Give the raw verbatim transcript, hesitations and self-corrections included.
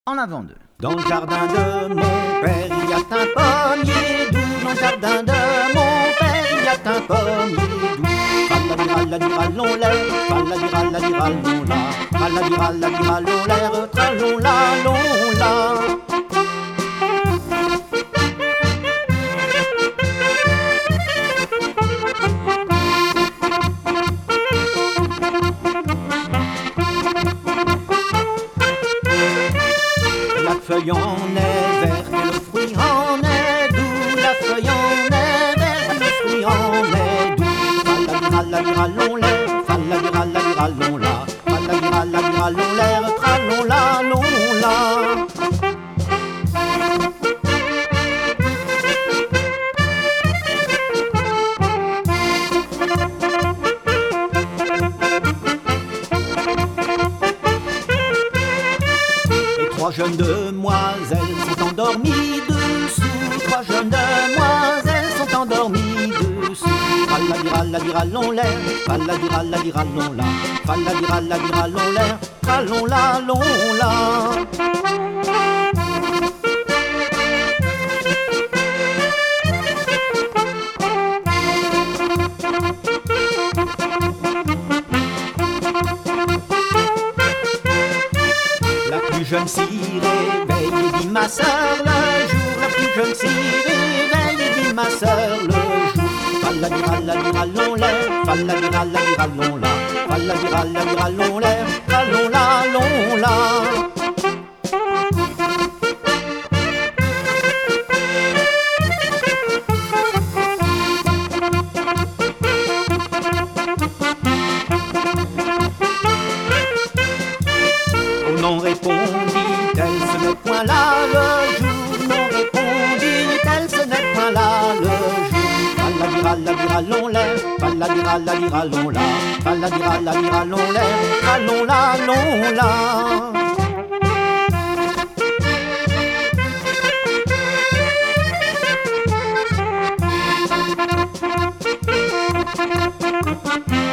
En avant d'eux. Dans le jardin de mon père, il y a un pommier doux. Dans le jardin de mon père, il y a un pommier doux. Ralladiraladiralalon l'air, ralladiraladiralalon la, ralladiraladiralalon l'air, tralon la, lon la. La feuille en est verte et le fruit en est doux. La feuille en est verte et le fruit en est doux. Ralladiraladiralalon l'air, ralladiraladiralalon la, ralladiraladiralalon l'air, tralon la, lon la. Trois jeunes demoiselles sont endormies dessous. Trois jeunes demoiselles sont endormies dessous. Ralladiraladiralalon l'air, ralladiraladiralalon la, ralladiraladiralalon l'air, tralon la, lon la. La plus jeune s'y réveille et dit ma sœur le jour. La plus jeune s'y réveille et dit ma sœur le jour. Ralladiraladiralalon l'air, ralladiraladiralalon la, ralladiraladiralalon l'air, tralon la, lon la. Non répondit-elle, ce n'est point là le jour. Non répondit-elle, ce n'est point là le jour. Ralladiraladiralalon l'air, ralladiraladiralalon la, ralladiraladiralalon l'air, tralon la, lon la. Thank you.